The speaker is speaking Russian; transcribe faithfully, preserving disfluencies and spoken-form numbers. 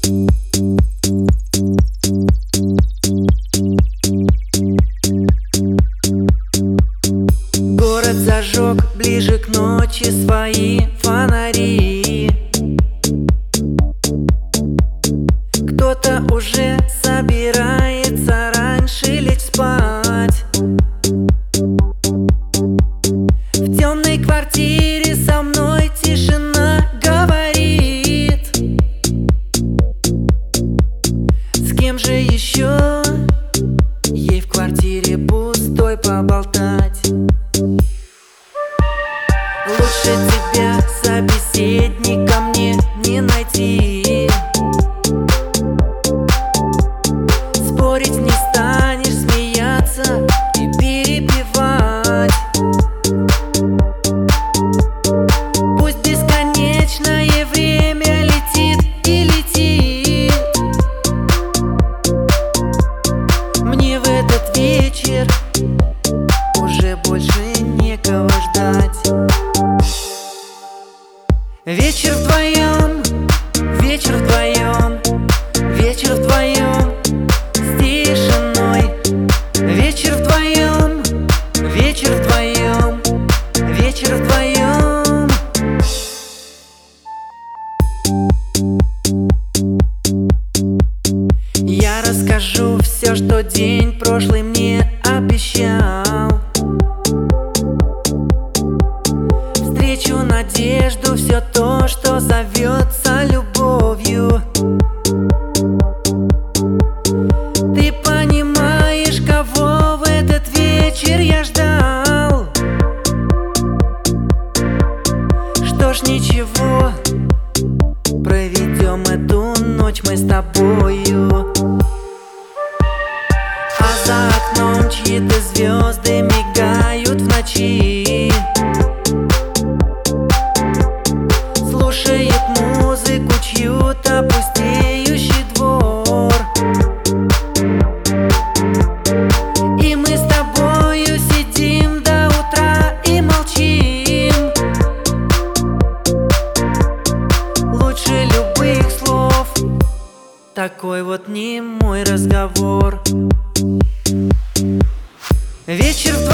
Город зажег ближе к ночи свои фонари. Кто-то уже собирается раньше лечь спать. В темной квартире со мной тишина говорит. С кем же еще ей в квартире пустой поболтать? Лучше тебя собеседника мне не найти. Спорить не станешь, смеяться и перепевать. Пусть бесконечное время летит и летит. Мне в этот вечер уже больше некого ждать. Вечер вдвоем, вечер вдвоем, вечер вдвоем с тишиной. Вечер вдвоем, вечер вдвоем, вечер вдвоем. Я расскажу все, что день прошлый мне обещал. Встречу надежду, все то, что зовется любовью. Ты понимаешь, кого в этот вечер я ждал? Что ж, ничего, проведем эту ночь мы с тобою. А за окном чьи-то звезды мигают в ночи. Слушает музыку чью-то пустеющий двор. И мы с тобою сидим до утра и молчим. Лучше любых слов такой вот немой разговор. Вечер